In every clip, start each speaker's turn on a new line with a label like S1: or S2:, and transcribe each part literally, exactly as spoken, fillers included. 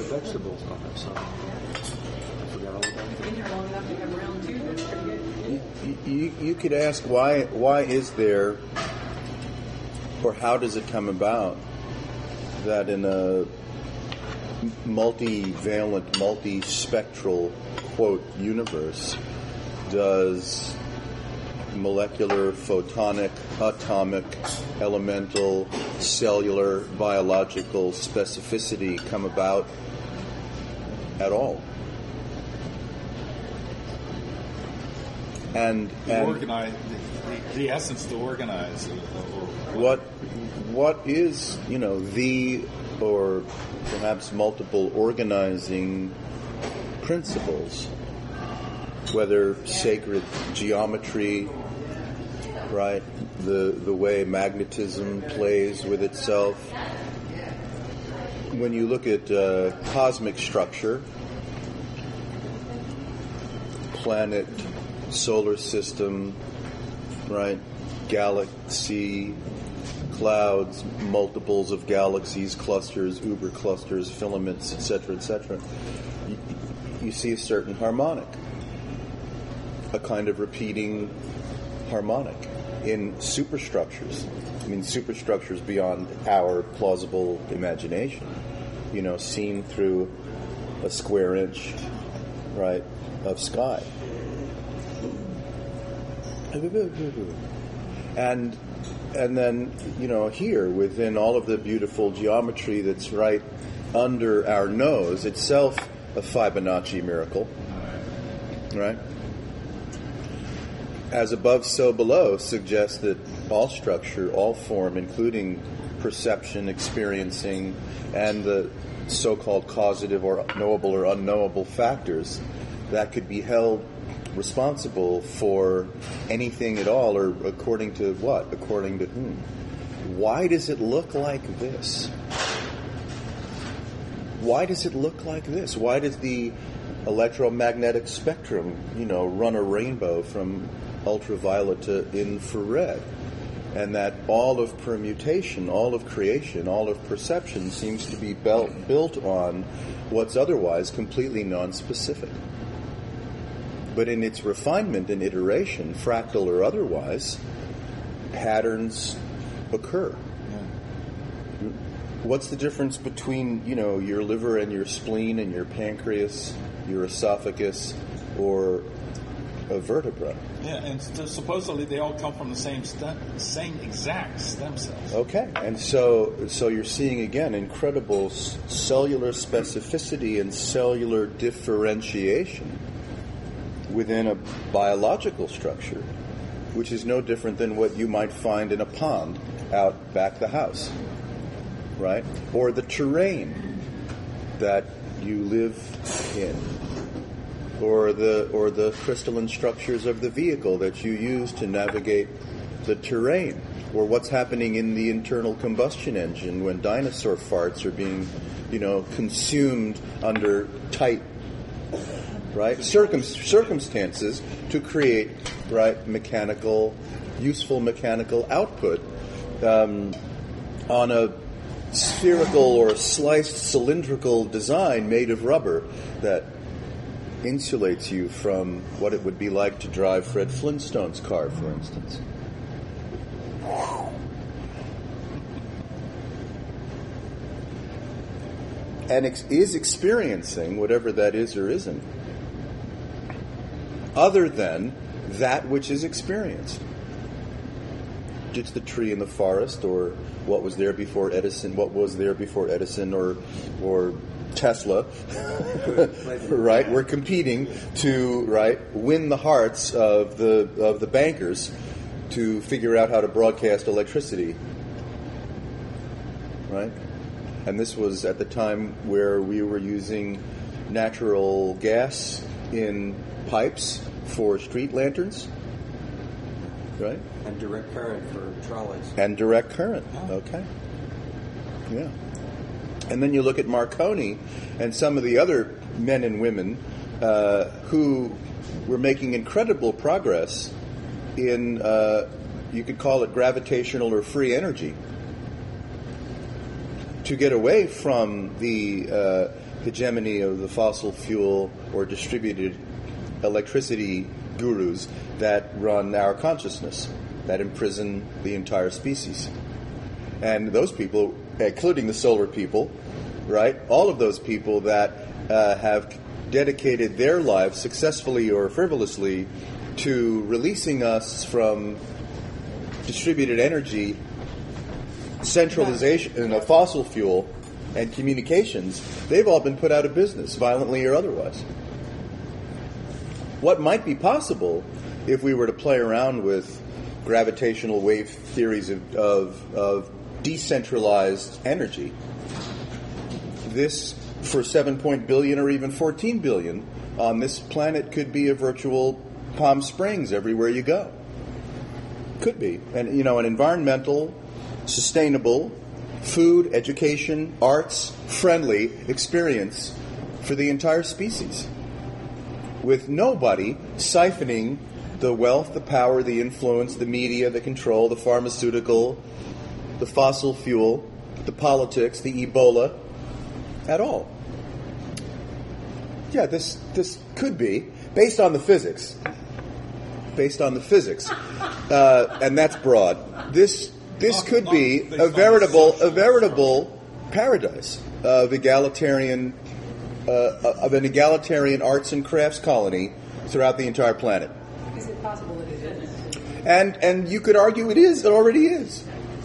S1: vegetables don't have sun. I forgot all about
S2: It's been here long enough to have round two. That's pretty good.
S3: You, you, you could ask why why is there, or how does it come about that in a multivalent, multi-spectral, quote, universe does molecular, photonic, atomic, elemental, cellular, biological specificity come about at all? And,
S4: The
S3: and
S4: organize, the, the, the essence to organize. Or, or
S3: what what is, you know, the or perhaps multiple organizing principles, whether sacred geometry, right, the the way magnetism plays with itself. When you look at uh, cosmic structure, planet, solar system, right, galaxy, clouds, multiples of galaxies, clusters, uber clusters, filaments, et cetera, et cetera, you, you see a certain harmonic, a kind of repeating harmonic in superstructures. I mean, superstructures beyond our plausible imagination, you know, seen through a square inch, right, of sky. And and then, you know, here within all of the beautiful geometry that's right under our nose, itself a Fibonacci miracle, right? As above, so below suggests that all structure, all form, including perception, experiencing, and the so-called causative or knowable or unknowable factors that could be held responsible for anything at all, or according to what? According to whom? Why does it look like this? Why does it look like this? Why does the electromagnetic spectrum, you know, run a rainbow from ultraviolet to infrared? And that all of permutation, all of creation, all of perception seems to be built, built on what's otherwise completely non-specific. But in its refinement and iteration, fractal or otherwise, patterns occur. Yeah. What's the difference between, you know, your liver and your spleen and your pancreas, your esophagus, or a vertebra?
S4: Yeah, and supposedly they all come from the same stem, same exact stem cells.
S3: Okay, and so so you're seeing again incredible cellular specificity and cellular differentiation within a biological structure, which is no different than what you might find in a pond out back the house, right? Or the terrain that you live in, or the or the crystalline structures of the vehicle that you use to navigate the terrain, or what's happening in the internal combustion engine when dinosaur farts are being, you know, consumed under tight, right, Circum- circumstances to create, right, mechanical, useful mechanical output um, on a spherical or sliced cylindrical design made of rubber that insulates you from what it would be like to drive Fred Flintstone's car, for instance. And ex- is experiencing whatever that is or isn't, other than that which is experienced. It's the tree in the forest, or what was there before Edison, what was there before Edison, or or Tesla, right? We're competing to, right, win the hearts of the of the bankers to figure out how to broadcast electricity, right? And this was at the time where we were using natural gas in pipes for street lanterns, right?
S1: And direct current for trolleys.
S3: And direct current, okay. Yeah. And then you look at Marconi and some of the other men and women uh, who were making incredible progress in, uh, you could call it gravitational or free energy, to get away from the uh, hegemony of the fossil fuel or distributed electricity gurus that run our consciousness, that imprison the entire species. And those people, including the solar people, right, all of those people that uh, have dedicated their lives, successfully or frivolously, to releasing us from distributed energy, centralization of fossil fuel, and communications, they've all been put out of business, violently or otherwise. What might be possible if we were to play around with gravitational wave theories of, of, of decentralized energy, this, for seven point billion or even fourteen billion on this planet, could be a virtual Palm Springs everywhere you go. Could be. And, you know, an environmental, sustainable, food, education, arts, friendly experience for the entire species, with nobody siphoning the wealth, the power, the influence, the media, the control, the pharmaceutical, the fossil fuel, the politics, the Ebola, at all. Yeah, this this could be, based on the physics, based on the physics, uh, and that's broad. This this could be a veritable a veritable paradise of egalitarian uh, of an egalitarian arts and crafts colony throughout the entire planet.
S2: Is it possible that it is?
S3: And and you could argue it is. It already is.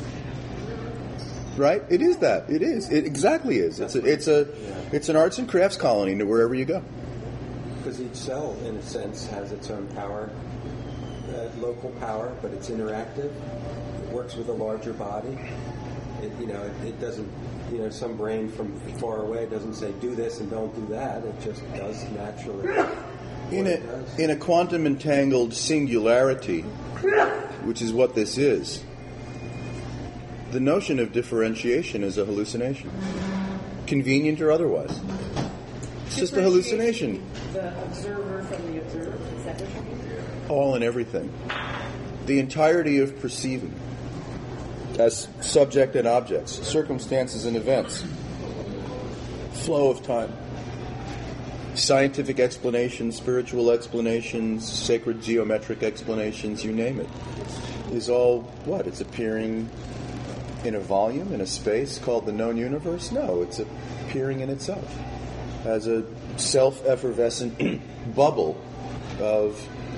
S3: Right? It is that. It is. It exactly is. It's a, it's a it's an arts and crafts colony to wherever you go.
S1: Because each cell, in a sense, has its own power, uh, local power, but it's interactive. It works with a larger body. It, you know, it, it doesn't. You know, some brain from far away doesn't say do this and don't do that. It just does naturally.
S3: In a in a quantum entangled singularity, which is what this is, the notion of differentiation is a hallucination, convenient or otherwise. It's just a hallucination.
S2: The observer from the observer. Is that what you mean?
S3: All and everything. The entirety of perceiving as subject and objects, circumstances and events, flow of time, scientific explanations, spiritual explanations, sacred geometric explanations, you name it, is all what? It's appearing in a volume, in a space called the known universe? No, it's appearing in itself as a self-effervescent bubble of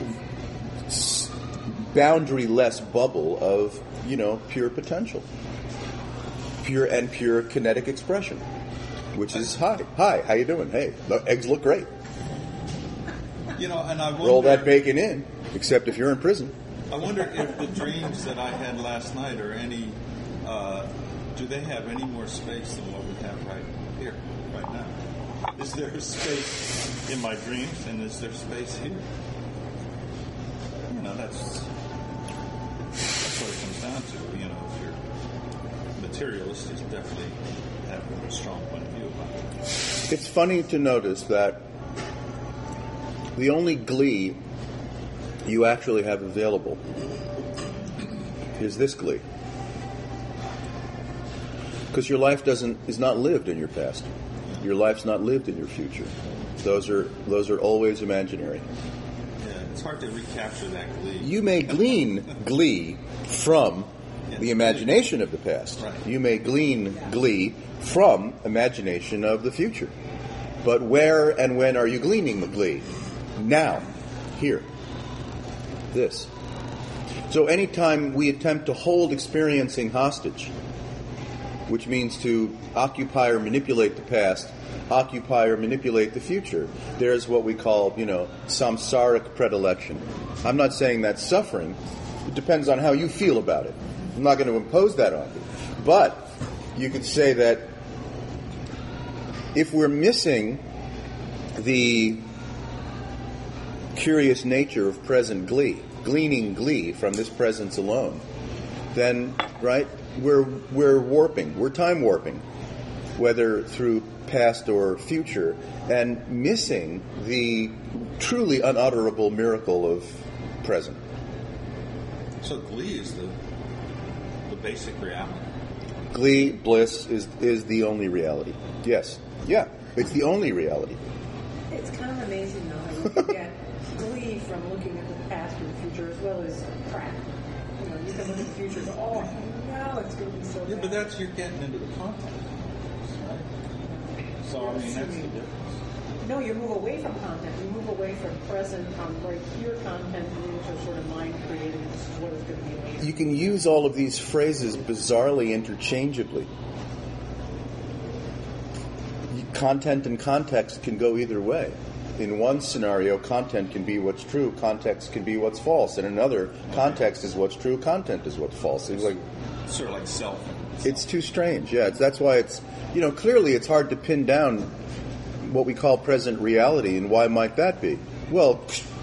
S3: boundary-less bubble of, you know, pure potential, pure and pure kinetic expression, which is hi, hi, how you doing? Hey, the eggs look great.
S4: You know, and I wonder,
S3: roll that bacon in, except if you're in prison.
S4: I wonder if the dreams that I had last night are any, uh, do they have any more space than what we have right here, right now? Is there a space in my dreams, and is there space here? You know, that's, that's what it comes down to. You know, if you're materialist, you definitely have a strong point of view about it.
S3: It's funny to notice that the only glee you actually have available is this glee. Because your life doesn't is not lived in your past. Your life's not lived in your future. Those are those are always imaginary.
S4: Yeah, it's hard to recapture that glee.
S3: You may glean glee from the imagination of the past.
S4: Right.
S3: You may glean glee from imagination of the future. But where and when are you gleaning the glee? Now. Here. This. So anytime we attempt to hold experiencing hostage, which means to occupy or manipulate the past, occupy or manipulate the future, there's what we call, you know, samsaric predilection. I'm not saying that's suffering. It depends on how you feel about it. I'm not going to impose that on you. But you could say that if we're missing the curious nature of present glee, gleaning glee from this presence alone, then, right, we're we're warping, we're time warping, whether through past or future, and missing the truly unutterable miracle of present.
S4: So glee is the the basic reality.
S3: Glee, bliss, is is the only reality. Yes. Yeah, it's the only reality.
S2: It's kind of amazing, though, how you can get glee from looking at the past or the future as well as crap. You know, you can look at the future and go, oh, now it's going to be so
S4: Yeah,
S2: bad.
S4: but that's you're getting into the content, right? So I mean, that's the difference.
S2: No, you move away from content. You move away from present, um, right here content, and into sort of mind creating. This is what is going to be later.
S3: You can use all of these phrases bizarrely interchangeably. Content and context can go either way. In one scenario, content can be what's true, context can be what's false. In another, context is what's true, content is what's false. It's like
S4: Sort of like self.
S3: it's too strange. Yeah, it's, that's why it's you know clearly it's hard to pin down what we call present reality, and why might that be? Well,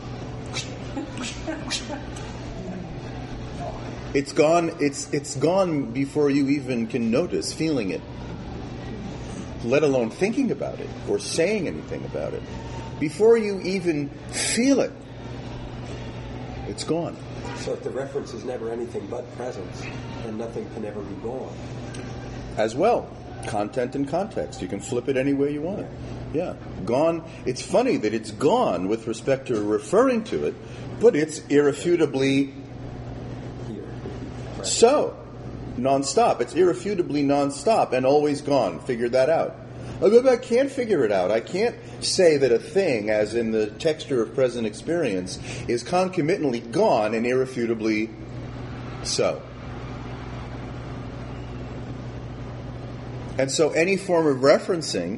S3: it's gone. It's it's gone before you even can notice feeling it, let alone thinking about it or saying anything about it. Before you even feel it, it's gone.
S1: So if the reference is never anything but presence, then nothing can ever be gone.
S3: As well, content and context. You can flip it any way you want it. Yeah, gone. It's funny that it's gone with respect to referring to it, but it's irrefutably
S1: Here. Right.
S3: so. Non-stop. It's irrefutably non-stop and always gone. Figure that out. Although I can't figure it out. I can't say that a thing, as in the texture of present experience, is concomitantly gone and irrefutably so. And so any form of referencing,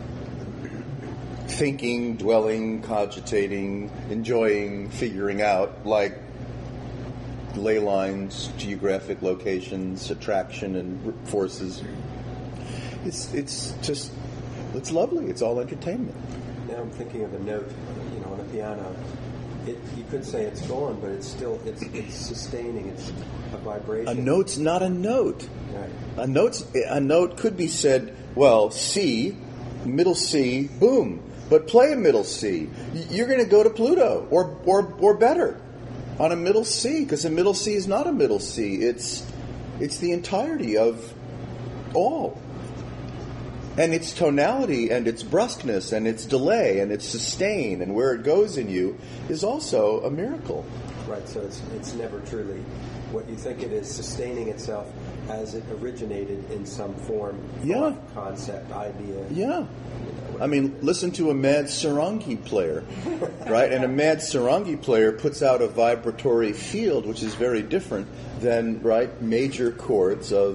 S3: thinking, dwelling, cogitating, enjoying, figuring out, like ley lines, geographic locations, attraction and forces, it's it's just, it's lovely. It's all entertainment.
S1: Now I'm thinking of a note, you know, on a piano. It, you could say it's gone, but it's still it's it's sustaining. It's a vibration.
S3: A note's not a note.
S1: Right.
S3: A note's a note could be said, well, C, middle C, boom. But play a middle C. You're going to go to Pluto, or or or better, on a middle C, because a middle C is not a middle C. It's it's the entirety of all. And its tonality and its brusqueness and its delay and its sustain and where it goes in you is also a miracle.
S1: Right. So it's it's never truly what you think it is, sustaining itself as it originated in some form,
S3: Yeah.
S1: thought, concept, idea.
S3: Yeah. I mean, listen to a mad sarangi player, right? And a mad sarangi player puts out a vibratory field, which is very different than, right, major chords of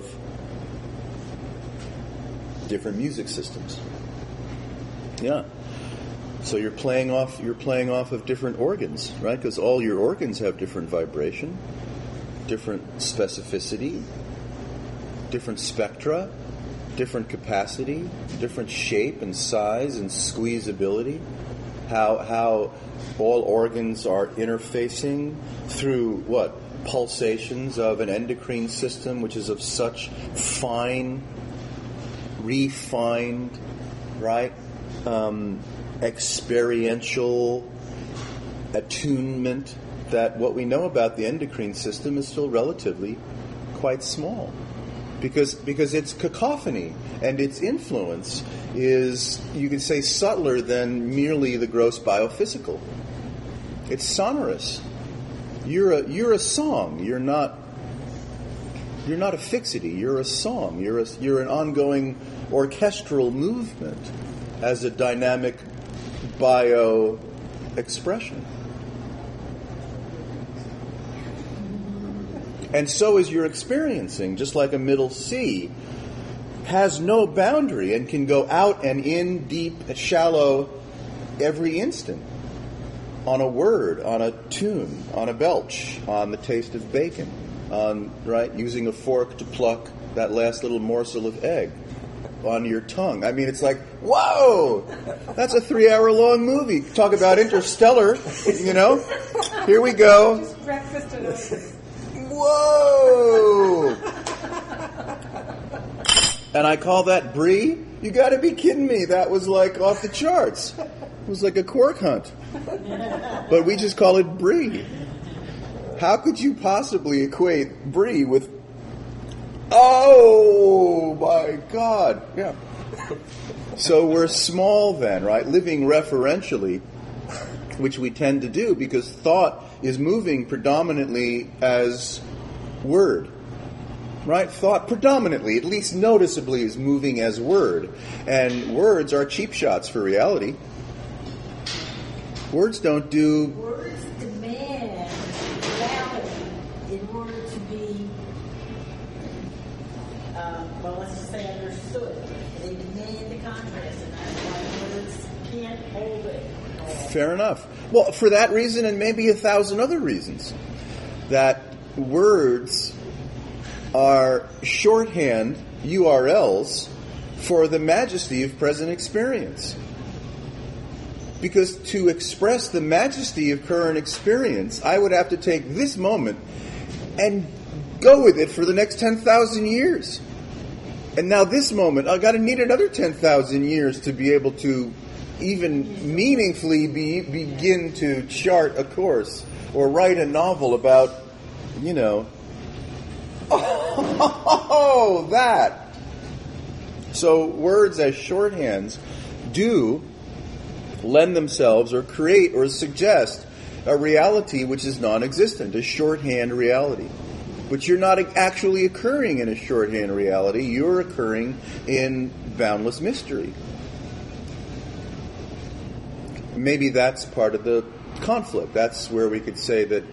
S3: different music systems. Yeah. So you're playing off you're playing off of different organs, right? Because all your organs have different vibration, different specificity, different spectra, different capacity, different shape and size and squeezability. How how all organs are interfacing through what? Pulsations of an endocrine system which is of such fine, refined, right, um, experiential attunement that what we know about the endocrine system is still relatively quite small. Because because its cacophony and its influence is, you could say, subtler than merely the gross biophysical. It's sonorous. You're a you're a song. You're not you're not a fixity. You're a song. You're a, you're an ongoing orchestral movement as a dynamic bio expression. And so is your experiencing, just like a middle C, has no boundary and can go out and in, deep, shallow, every instant. On a word, on a tune, on a belch, on the taste of bacon, on, right, using a fork to pluck that last little morsel of egg, on your tongue. I mean, it's like, whoa! That's a three-hour-long movie. Talk about Interstellar, you know? Here we go.
S2: Just breakfast and oats.
S3: Whoa! And I call that brie? You gotta be kidding me. That was like off the charts. It was like a quark hunt. But we just call it brie. How could you possibly equate brie with... Oh, my God. Yeah. So we're small then, right? Living referentially, which we tend to do because thought is moving predominantly as word. Right? Thought predominantly, at least noticeably, is moving as word. And words are cheap shots for reality. Words don't do...
S5: Words demand reality in order to be, uh, well, let's just say understood. They demand the contrast, and that's why words can't hold it.
S3: Fair enough. Well, for that reason and maybe a thousand other reasons. That words are shorthand U R Ls for the majesty of present experience. Because to express the majesty of current experience, I would have to take this moment and go with it for the next ten thousand years. And now this moment, I've got to need another ten thousand years to be able to even meaningfully be, begin to chart a course or write a novel about, you know, oh, that. So words as shorthands do lend themselves or create or suggest a reality which is non-existent, a shorthand reality. But you're not actually occurring in a shorthand reality. You're occurring in boundless mystery. Maybe that's part of the conflict. That's where we could say that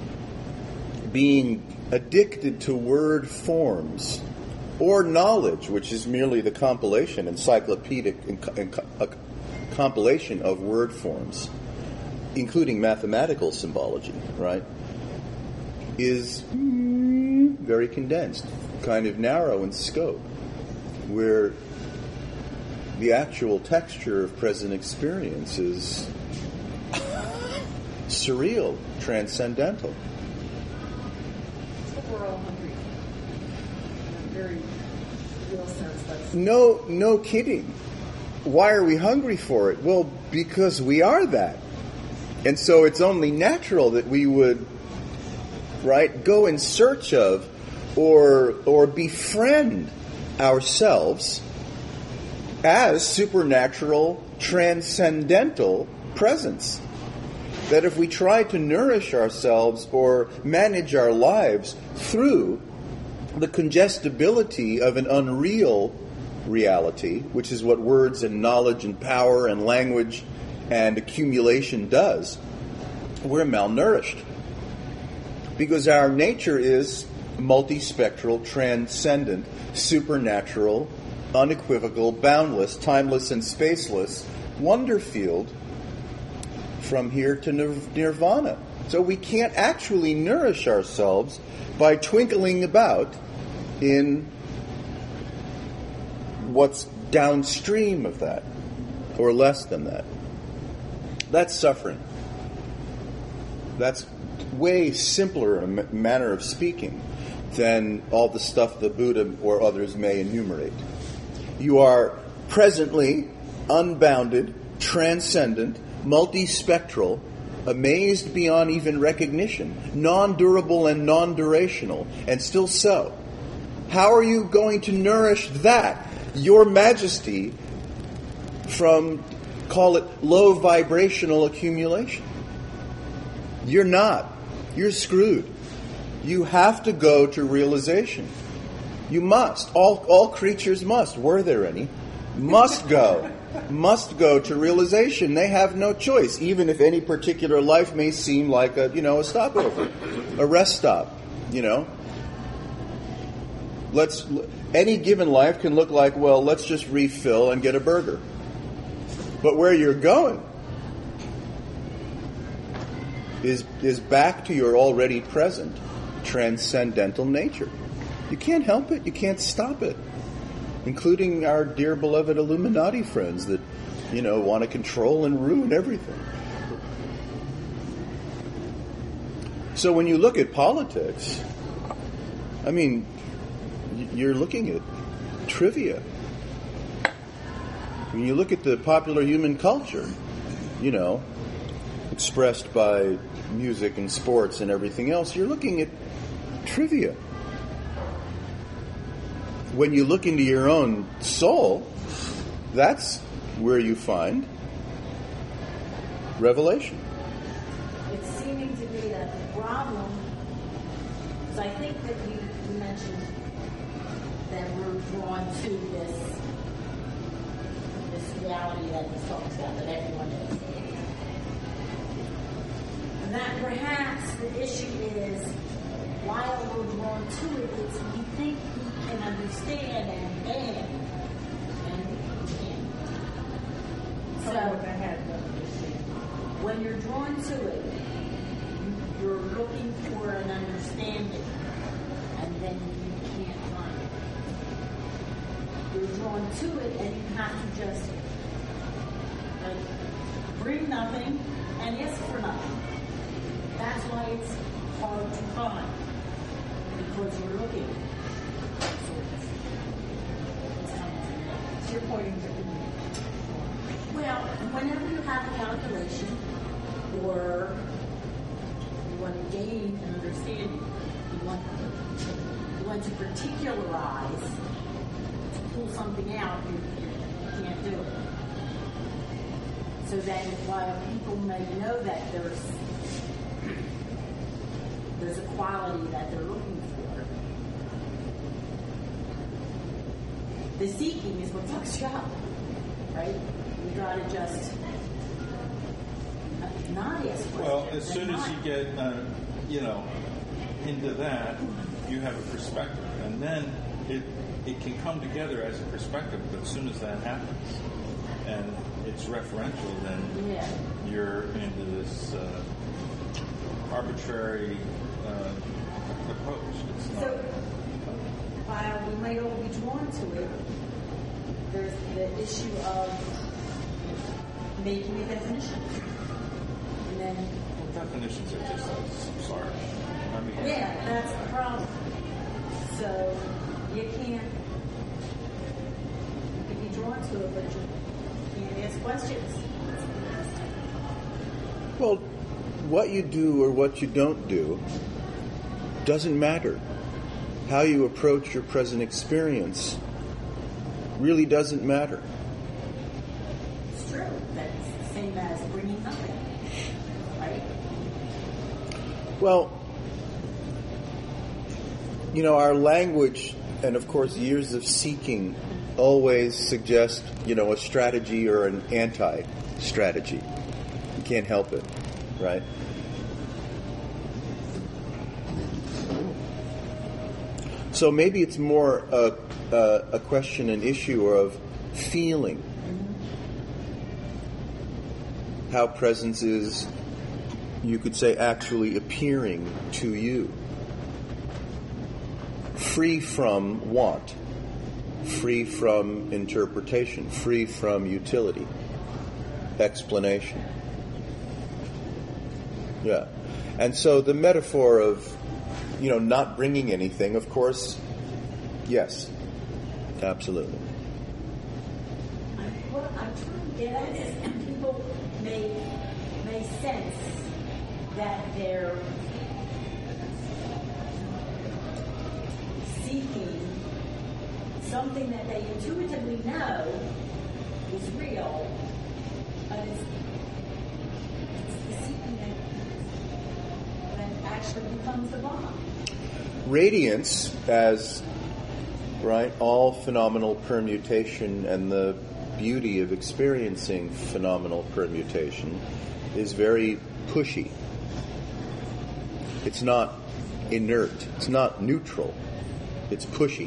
S3: being addicted to word forms or knowledge, which is merely the compilation, encyclopedic a compilation of word forms, including mathematical symbology, right, is very condensed, kind of narrow in scope, where the actual texture of present experience is surreal, transcendental.
S2: We're all hungry. In a very real sense. That's
S3: No, no kidding. Why are we hungry for it? Well, because we are that. And so it's only natural that we would, right, go in search of or or befriend ourselves as supernatural, transcendental presence. That if we try to nourish ourselves or manage our lives through the congestibility of an unreal reality, which is what words and knowledge and power and language and accumulation does, we're malnourished. Because our nature is multispectral, transcendent, supernatural, unequivocal, boundless, timeless, and spaceless wonder field from here to nirvana. So we can't actually nourish ourselves by twinkling about in what's downstream of that, or less than that. That's suffering. That's way simpler a m- manner of speaking than all the stuff the Buddha or others may enumerate. You are presently unbounded, transcendent, multispectral, amazed beyond even recognition, non-durable and non-durational, and still so. How are you going to nourish that, your majesty, from, call it, low vibrational accumulation? You're not. You're screwed. You have to go to realization. You must. All, all creatures must. Were there any? Must go. Must go to realization. They have no choice, even if any particular life may seem like a, you know, a stopover, a rest stop, you know. Let's, any given life can look like, well, let's just refill and get a burger. But where you're going is is back to your already present transcendental nature. You can't help it. You can't stop it. Including our dear beloved Illuminati friends that, you know, want to control and ruin everything. So when you look at politics, I mean, you're looking at trivia. When you look at the popular human culture, you know, expressed by music and sports and everything else, you're looking at trivia. When you look into your own soul, That's where you find revelation.
S5: It's seeming to be that the problem, because I think that you, you mentioned that we're drawn to this this reality that he talks about, that everyone is. And that perhaps the issue is, while we're drawn to it, it's we think we can understand and and and we can't.
S2: So
S5: So
S2: what I had to understand.
S5: when you're drawn to it, you're looking for an understanding, and then you can't find it. You're drawn to it, and you have to just like, bring nothing and ask for nothing. That's why it's hard to find, because you're looking. So it's, it's coming to you.
S2: So you're pointing to
S5: Well, whenever you have a calculation or you want to gain an understanding, you want to, you want to particularize, to pull something out, you, you can't do it. So then while people may know that there's there's a quality that they're looking for, the seeking is what fucks you up, right? You gotta just not ask questions.
S4: Well, as soon
S5: and
S4: as
S5: not-
S4: you get, uh, you know, into that, you have a perspective, and then it it can come together as a perspective. But as soon as that happens, and it's referential, then
S5: Yeah.
S4: you're into this uh, arbitrary uh, approach. It's not.
S5: So while we might all be drawn to it, there's the issue of making a definition. And then,
S4: Well, definitions are just uh, sorry. I mean,
S5: yeah, that's the problem. So you can't, you can be drawn to it, but you can't ask questions.
S3: Well, what you do or what you don't do doesn't matter. How you approach your present experience really doesn't matter.
S5: It's true. That's the same as bringing nothing, right?
S3: Well, you know, our language and, of course, years of seeking always suggest, you know, a strategy or an anti-strategy. You can't help it, right? So maybe it's more a, a, a question, an issue of feeling. How presence is, you could say, actually appearing to you. Free from want. Free from interpretation. Free from utility. Explanation. Yeah. And so the metaphor of, you know, not bringing anything, of course, yes. Absolutely.
S5: What I'm trying to get at is people may may sense that they're seeking something that they intuitively know is real, but it's, it's the seeking that, that actually becomes the bomb.
S3: Radiance, as right, all phenomenal permutation and the beauty of experiencing phenomenal permutation is very pushy. It's not inert. It's not neutral. It's pushy.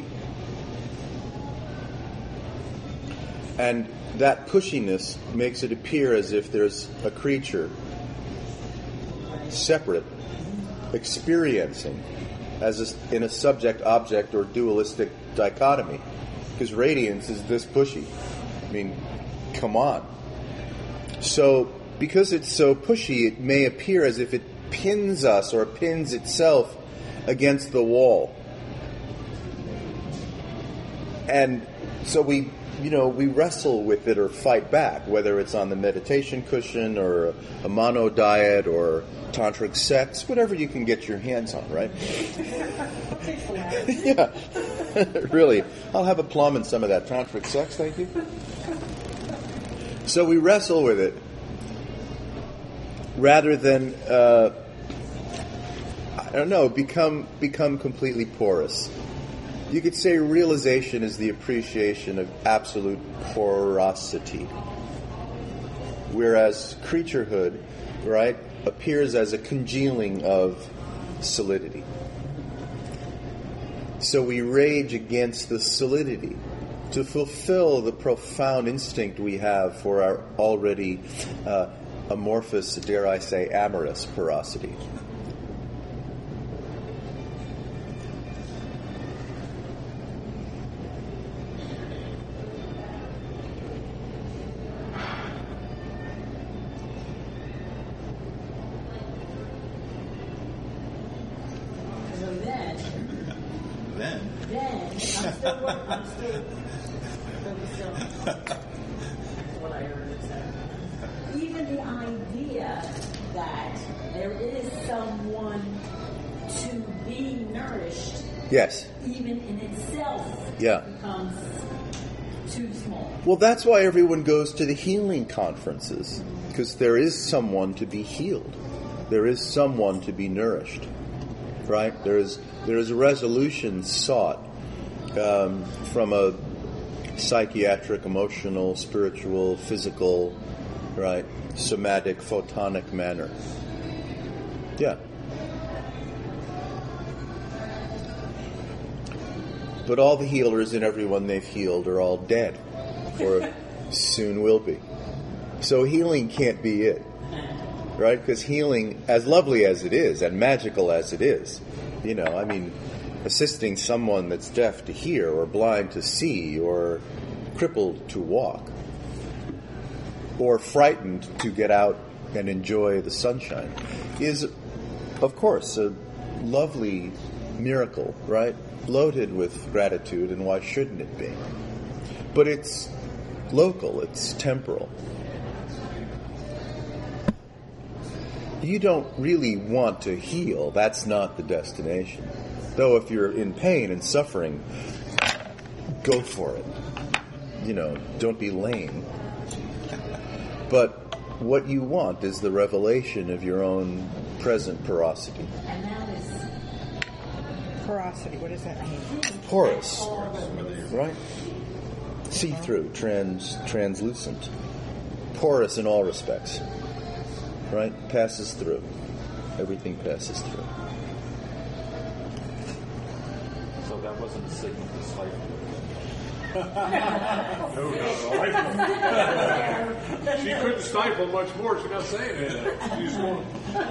S3: And that pushiness makes it appear as if there's a creature separate, experiencing as a, in a subject-object or dualistic dichotomy. Because radiance is this pushy. I mean, come on. So, because it's so pushy, it may appear as if it pins us or pins itself against the wall. And so we, you know, we wrestle with it or fight back, whether it's on the meditation cushion or a mono diet or tantric sex, whatever you can get your hands on, right? Yeah, really. I'll have a plum and some of that tantric sex, thank you. So we wrestle with it rather than, uh, I don't know, become become completely porous. You could say realization is the appreciation of absolute porosity, whereas creaturehood, right, appears as a congealing of solidity. So we rage against the solidity to fulfill the profound instinct we have for our already uh, amorphous, dare I say, amorous porosity.
S5: So then,
S4: Then,
S5: then, I'm still working, I'm still focused on what I heard it say. Even the idea that there is someone to be nourished,
S3: Yes.
S5: even in itself,
S3: Yeah.
S5: becomes too small.
S3: Well, that's why everyone goes to the healing conferences, because there is someone to be healed. There is someone to be nourished, right? There is there is a resolution sought um, from a psychiatric, emotional, spiritual, physical, right, somatic, photonic manner. Yeah. But all the healers and everyone they've healed are all dead, or soon will be. So healing can't be it, right? Because healing, as lovely as it is, and magical as it is, you know, I mean, assisting someone that's deaf to hear, or blind to see, or crippled to walk, or frightened to get out and enjoy the sunshine, is, of course, a lovely miracle, right? Loaded with gratitude, and why shouldn't it be? But it's local, it's temporal. You don't really want to heal. That's not the destination. Though if you're in pain and suffering, go for it. You know, don't be lame. But what you want is the revelation of your own present porosity.
S5: And that is
S2: Porosity, what does that mean?
S3: Porous, right? See-through, trans, translucent. Porous in all respects, right? Passes through. Everything passes through.
S4: so that wasn't a signal to stifle.
S6: No, no, she couldn't stifle much more. She's not saying anything. She's going.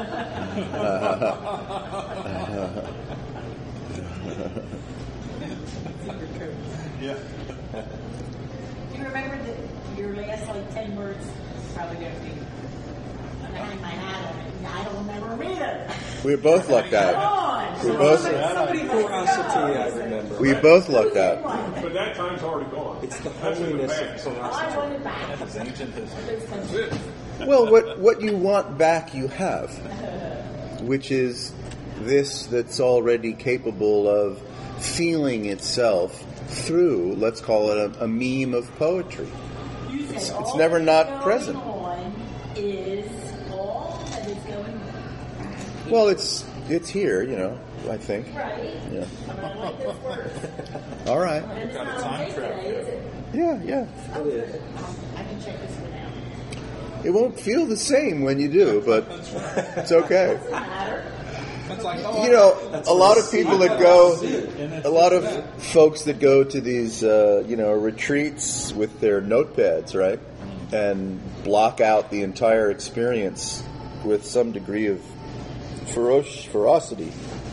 S4: Yeah.
S5: Do you remember that your last like ten words? Probably going to be. I'm hanging my hat on it. I don't remember them either.
S3: We both lucked
S5: Come
S3: out.
S5: on.
S3: We both,
S2: Somebody
S1: Porosity, I remember.
S3: we both lucked out.
S6: But that time's already gone.
S1: It's the
S6: That's in the
S1: holiness of
S6: past.
S1: porosity.
S5: I want it back.
S4: That's ancient history.
S6: That's it.
S3: Well, what, what you want back, you have, which is this that's already capable of feeling itself through, let's call it a, a meme of poetry.
S5: You said
S3: It's-
S5: all
S3: it's never
S5: that's
S3: not
S5: going
S3: present.
S5: On is all that is going on.
S3: Well, it's it's here, you know, I think.
S5: Right.
S3: Yeah.
S5: But I like this word.
S3: All right.
S5: And it's
S4: Got a
S5: not
S4: time
S5: okay
S4: trap
S5: today, is it?
S3: Yeah, yeah.
S1: It is.
S5: I can check this one out.
S3: It won't feel the same when you do, but it's okay.
S5: Doesn't matter.
S4: That's like, oh,
S3: You know, a lot of people that go, a lot of folks that go to these, uh, you know, retreats with their notepads, right, and block out the entire experience with some degree of feroc- ferocity.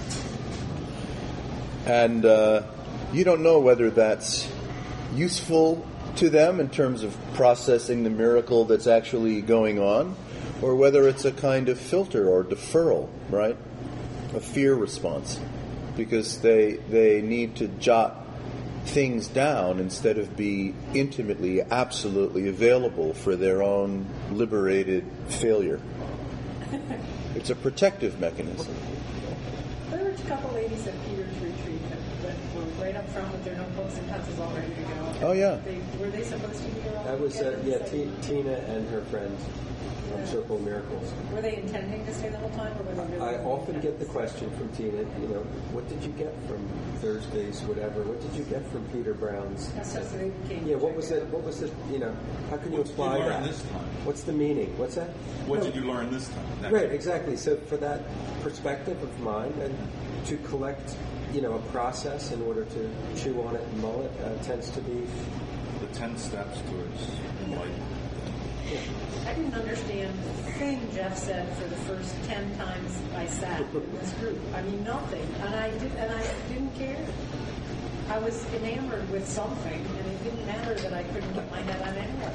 S3: And uh, you don't know whether that's useful to them in terms of processing the miracle that's actually going on, or whether it's a kind of filter or deferral, right? A fear response, because they they need to jot things down instead of be intimately, absolutely available for their own liberated failure. It's a protective mechanism.
S2: There were a couple ladies at Peter's retreat that went for right up front with their notebooks and pencils all ready to go.
S3: Oh, yeah.
S2: They, were they supposed to be there all
S1: That was, uh,
S2: weekend?
S1: yeah,
S2: So-
S1: T- Tina and her friend from
S2: Yeah.
S1: Circle of Miracles.
S2: Were they intending to stay the whole time, or were they really?
S1: I often get the question from Tina, you know, what did you get from Thursday's whatever? What did you get from Peter Brown's?
S2: That's just they came.
S1: Yeah, what was it? What was it? You know, how can you
S4: What did you
S1: apply
S4: learn
S1: that?
S4: this time?
S1: What's the meaning? What's that?
S4: What
S1: No,
S4: did you learn this time? That-
S1: Right, exactly. So for that perspective of mine, and to collect, you know, a process in order to chew on it and mull it uh, tends to be.
S4: The ten steps towards enlightenment.
S2: I didn't understand a thing Jeff said for the first ten times I sat in this group. I mean, nothing, and I did, and I didn't care. I was enamored with something, and it didn't matter that I couldn't get my head on anything.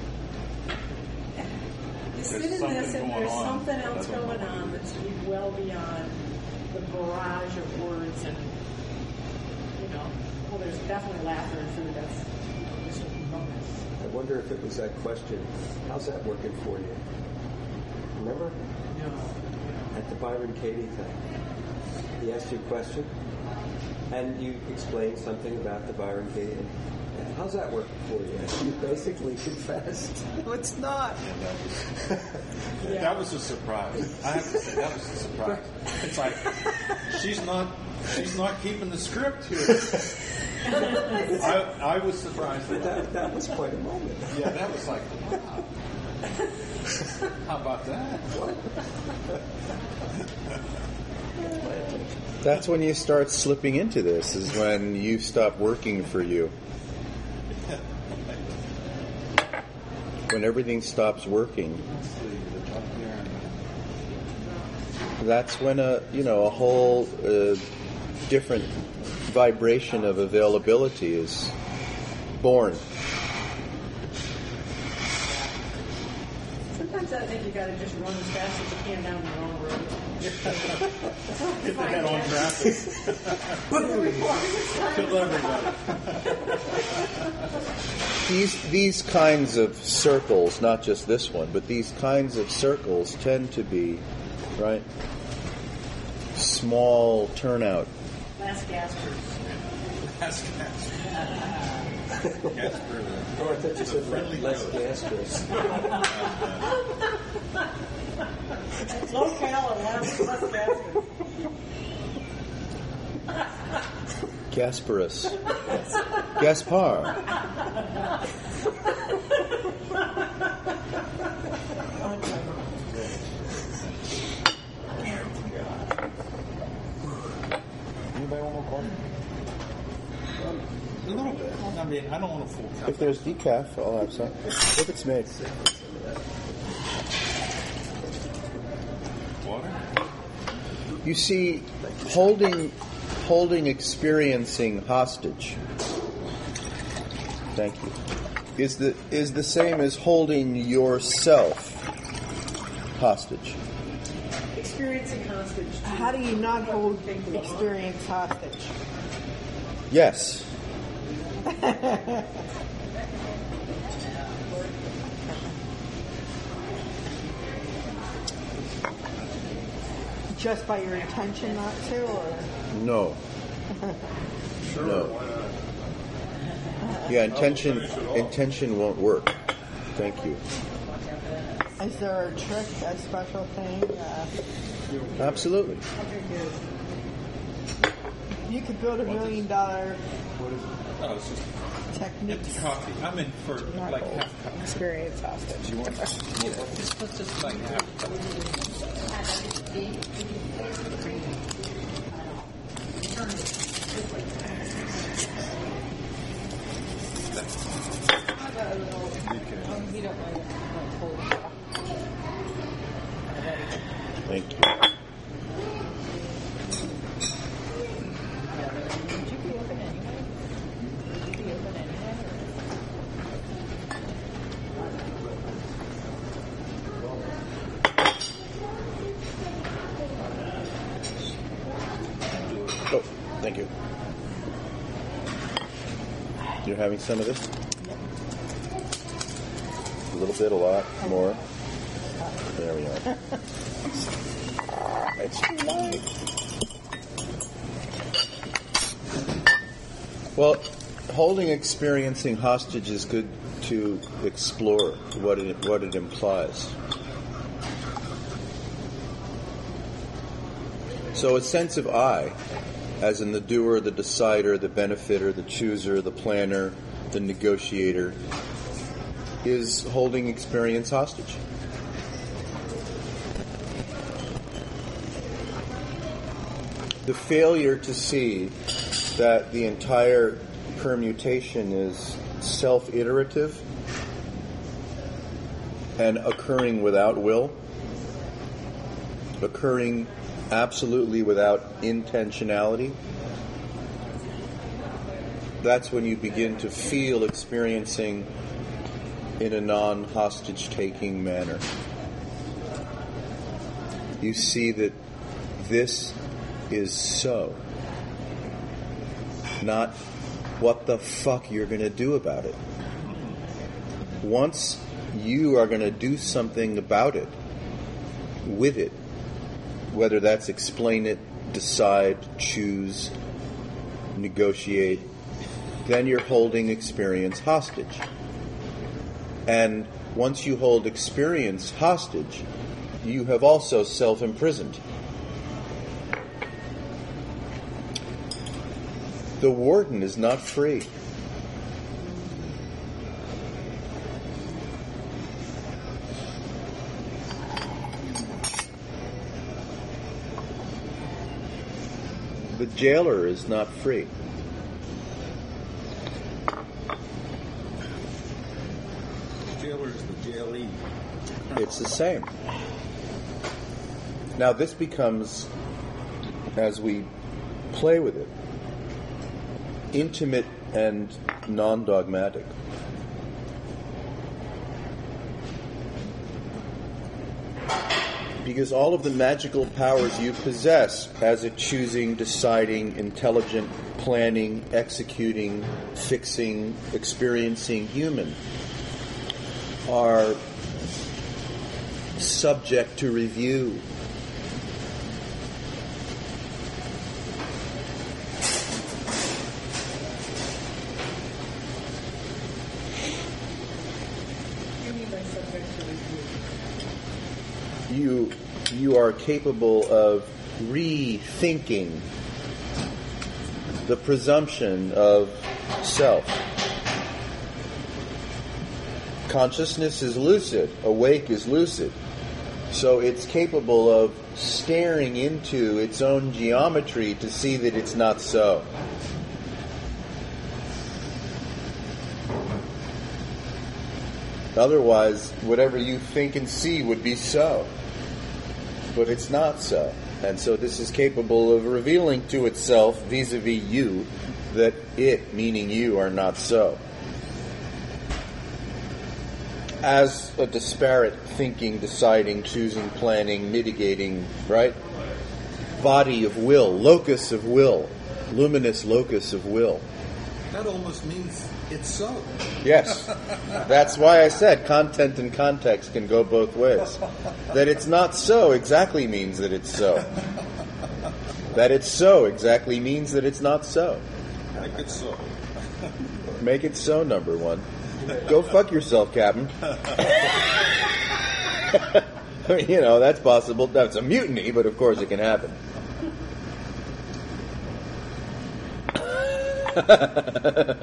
S2: You sit in
S4: something
S2: this, and
S4: going
S2: there's
S4: on.
S2: something else
S4: That's what
S2: going
S4: I'm
S2: on that's well beyond the barrage of words and, you know, well, there's definitely laughter and food. That's just a bonus.
S1: I wonder if it was that question, how's that working for you? Remember? At the Byron Katie thing. He asked you a question, and you explained something about the Byron Katie. And how's that working for you? And you basically confessed, no, it's not.
S4: That was a surprise. I have to say, that was a surprise. It's like, she's not, she's not keeping the script here. I, I was surprised at that.
S1: That, that was quite a moment.
S4: Yeah, that was like, wow. How about that?
S3: That's when you start slipping into this, is when you stop working for you. When everything stops working. That's when a, you know, a whole uh, different vibration of availability is born.
S2: Sometimes I think you got to just run as fast as you can down the wrong road.
S4: Get the head on traffic. Kill everybody.
S3: These these kinds of circles, not just this one, but these kinds of circles tend to be, right, small turnout.
S2: Last Gaspers.
S4: That's Casper. Casper.
S1: Oh, I thought you said
S4: Friendly
S1: less
S4: ghost.
S1: gastrous.
S2: It's low cal and less, less Gaspers.
S3: Gasparus. Gaspar.
S4: Anybody want more coffee? A little bit. I mean, I don't want a full cup.
S3: If there's decaf, I'll have some. If it's made.
S4: Water?
S3: You see, holding holding experiencing hostage. Thank you. Is the is the same as holding yourself hostage.
S2: Experiencing hostage. to-
S7: How do you not hold
S2: Think about it.
S7: experience hostage?
S3: Yes.
S7: Just by your intention not to, or
S3: No. No. Yeah, intention intention won't work. Thank you.
S7: is there a trick, a special thing? Uh,
S3: Absolutely.
S7: you could build a million dollar
S4: Oh, it's just
S7: technique.
S4: empty coffee. I'm in for
S7: Not
S4: like
S7: hold
S4: half cup.
S7: experience hostage.
S4: You want? Yeah, just, let's just like half cup.
S3: Thank you. Oh, thank you. You're having some of this? A little bit, a lot, more. There we are. It's too light. Well, holding experiencing hostage is good to explore what it, what it implies. So a sense of I, as in the doer, the decider, the benefiter, the chooser, the planner, the negotiator, is holding experience hostage. The failure to see that the entire permutation is self-iterative and occurring without will, occurring absolutely without intentionality, that's when you begin to feel experiencing in a non-hostage-taking manner. You see that this is so, not what the fuck you're going to do about it. Once you are going to do something about it, with it, whether that's explain it, decide, choose, negotiate, then you're holding experience hostage. And once you hold experience hostage, you have also self-imprisoned. The warden is not free. The jailer is not free.
S4: The jailer is the jailee.
S3: It's the same. Now this becomes, as we play with it, intimate and non-dogmatic. Because all of the magical powers you possess as a choosing, deciding, intelligent, planning, executing, fixing, experiencing human are subject to review. You, you are capable of rethinking the presumption of self. Consciousness is lucid, awake is lucid. So it's capable of staring into its own geometry to see that it's not so. Otherwise, whatever you think and see would be so. But it's not so. And so this is capable of revealing to itself, vis-a-vis you, that it, meaning you, are not so. As a disparate thinking, deciding, choosing, planning, mitigating, right? Body of will, locus of will, luminous locus of will.
S4: That almost means it's so.
S3: Yes. That's why I said content and context can go both ways. That it's not so exactly means that it's so. That it's so exactly means that it's not so.
S4: Make it so.
S3: Make it so, number one. Go fuck yourself, Captain. You know, that's possible. That's a mutiny, but of course it can happen.
S1: The,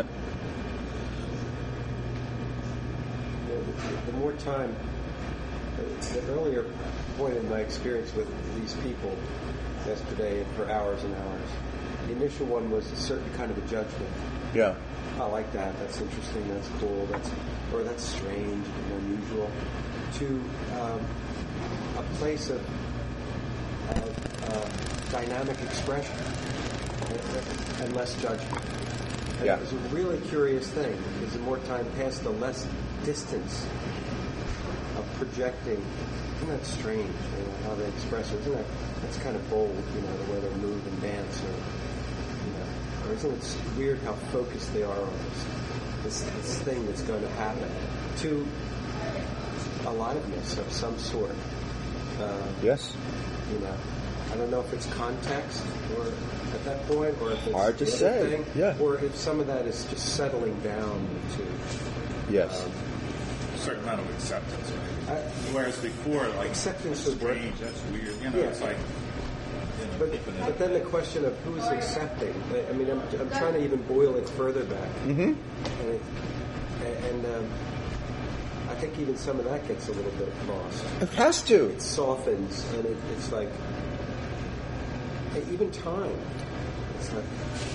S1: the more time, the earlier point in my experience with these people yesterday and for hours and hours, the initial one was a certain kind of a judgment.
S3: Yeah.
S1: I like that. That's interesting. That's cool. That's or that's strange and unusual. To um, a place of, of uh, dynamic expression and, and less judgment. And
S3: Yeah.
S1: it was a really curious thing because the more time passed, the less distance of projecting. Isn't that strange? You know, how they express it. Isn't that that's kind of bold? You know, the way they move and dance, or you know, or isn't it weird how focused they are on this this, this thing that's going to happen? To aliveness of some sort. Uh,
S3: Yes.
S1: You know, I don't know if it's context or at that point, or if it's
S3: Hard to
S1: the other
S3: say,
S1: thing,
S3: yeah.
S1: or if some of that is just settling down to.
S3: Yes.
S1: Um,
S4: A certain amount of acceptance, right?
S1: I,
S4: Whereas before, like,
S1: Acceptance
S4: that's
S1: would work.
S4: strange, that's weird. You know,
S1: Yeah.
S4: it's like, you know,
S1: But,
S4: keeping
S1: but
S4: it.
S1: then the question of who's accepting. I I mean, I'm, I'm trying to even boil it further back.
S3: Mm-hmm.
S1: And, it, and um, I think even some of that gets a little bit lost.
S3: It has to.
S1: It softens, and it, it's like, hey, even time. It's like,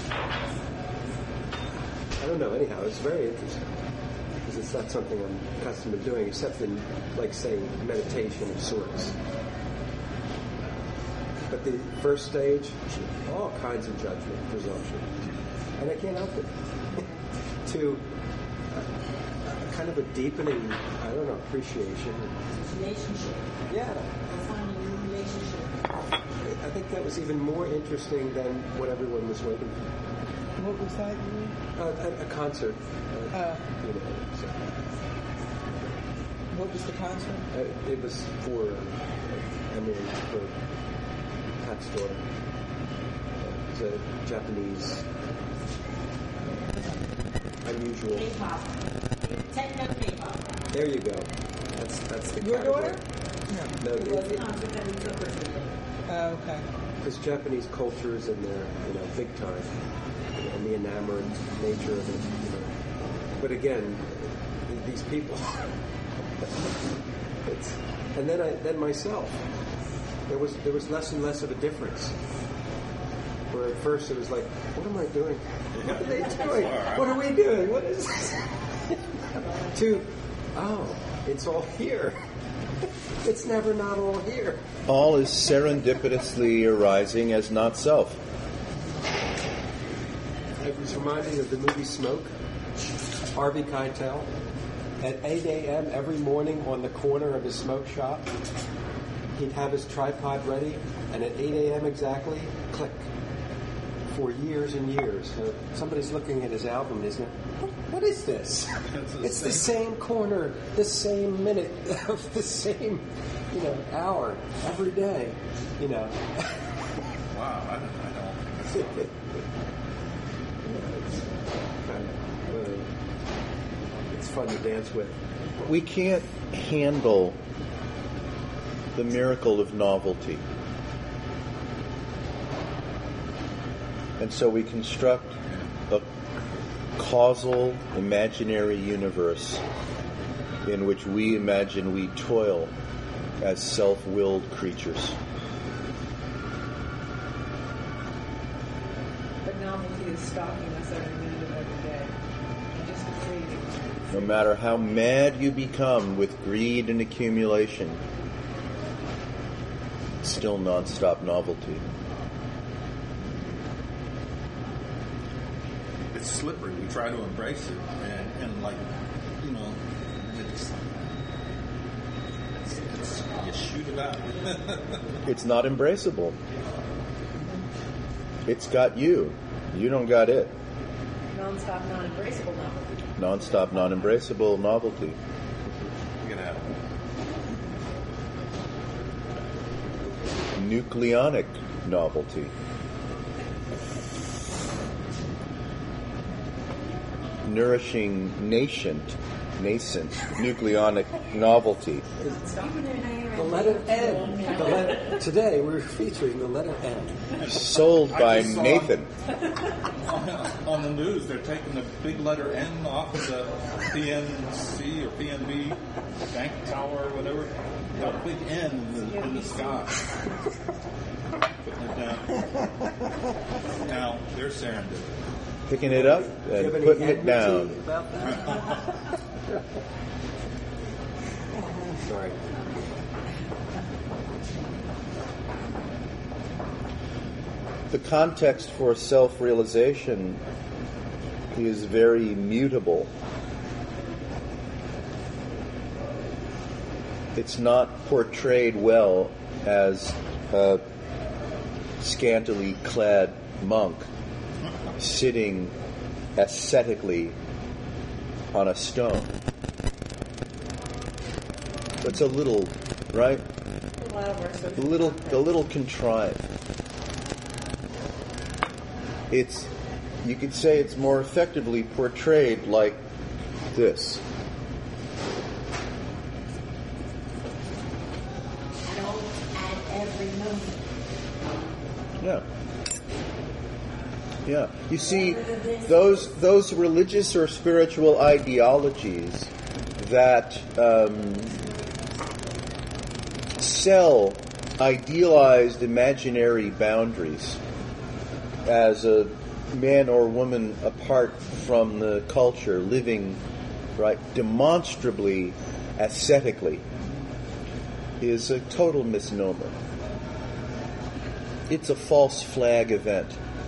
S1: I don't know, anyhow, it's very interesting. Because it's not something I'm accustomed to doing, except in, like, say, meditation of sorts. But the first stage, all kinds of judgment, presumption. And I can't help it. to a, a kind of a deepening, I don't know, appreciation.
S5: Relationship.
S1: Yeah.
S5: We're finding a new relationship.
S1: I think that was even more interesting than what everyone was waiting for.
S7: What was that? You mean?
S1: Uh, a, a concert. Uh,
S7: Uh,
S1: you know, so,
S7: what was the concert?
S1: uh, it was for uh, Emily, for Pat's daughter. Uh, it's a Japanese, uh, unusual.
S5: K-pop. Techno K-pop.
S1: There you go. That's that's the
S7: Your
S1: category.
S7: daughter? No.
S1: No,
S5: It was a
S1: it,
S5: concert that we took her to.
S7: Oh, okay.
S1: because Japanese culture is in there, you know, big time, and the enamored nature of it. You know. But again, th- these people. it's, and then I, then myself, there was there was less and less of a difference. Where at first it was like, what am I doing? What are they doing? What are we doing? What is this? To, oh, it's all here. It's never not all here.
S3: All is serendipitously arising as not self.
S1: It was reminding of the movie Smoke. Harvey Keitel, at eight a.m. every morning on the corner of his smoke shop, he'd have his tripod ready, and at eight a.m. exactly, click. For years and years. So somebody's looking at his album and he's going, what, what is this? It's the same corner, the same minute, the same, you know, hour, every day, you know.
S4: Wow, I, I don't.
S1: It's fun to dance with.
S3: We can't handle the miracle of novelty. And so we construct a causal, imaginary universe in which we imagine we toil as self-willed creatures.
S2: But novelty is stalking us every minute of every day. I'm just afraid
S3: No matter how mad you become with greed and accumulation, it's still nonstop novelty.
S4: It's slippery. We try to embrace it, and, and like, you know, it's, it's, it's you shoot it out.
S3: It's not embraceable. It's got you. You don't got it.
S2: non-stop, non-embraceable novelty.
S3: Non-stop, non-embraceable novelty.
S4: You can have it.
S3: Nucleonic novelty. Nourishing, nascent, nascent, nucleonic novelty.
S1: The letter N. The letter, today we're featuring the letter N.
S3: Sold
S4: I
S3: by
S4: just saw-
S3: Nathan.
S4: On, on the news, they're taking the big letter N off of the P N C or P N B bank tower or whatever. Got a big N in the, in the sky. Putting it down. Now, they're serendipity.
S3: Picking it up
S1: Do you have
S3: and
S1: any
S3: putting it
S1: enmity
S3: down.
S1: about that? Sorry.
S3: The context for self-realization is very mutable. It's not portrayed well as a scantily clad monk sitting ascetically on a stone. It's a little, right?
S2: a lot of our
S3: a
S2: social
S3: little,
S2: context.
S3: a little contrived. It's, you could say it's more effectively portrayed like this.
S5: Adult at every moment.
S3: Yeah. Yeah. You see, those those religious or spiritual ideologies that um, sell idealized imaginary boundaries as a man or woman apart from the culture, living right demonstrably ascetically, is a total misnomer. It's a false flag event.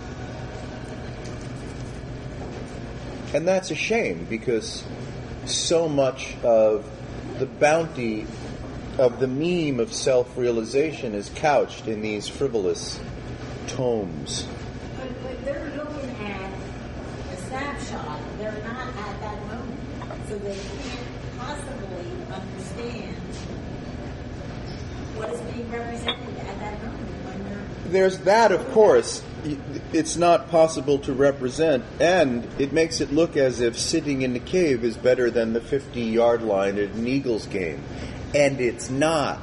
S3: And that's a shame, because so much of the bounty of the meme of self-realization is couched in these frivolous tomes.
S5: But, but they're looking at a snapshot. They're not at that moment. So they can't possibly understand what is being represented at that moment when you're...
S3: There's that, of course. It's not possible to represent, and it makes it look as if sitting in the cave is better than the fifty-yard line at an Eagles game. And it's not.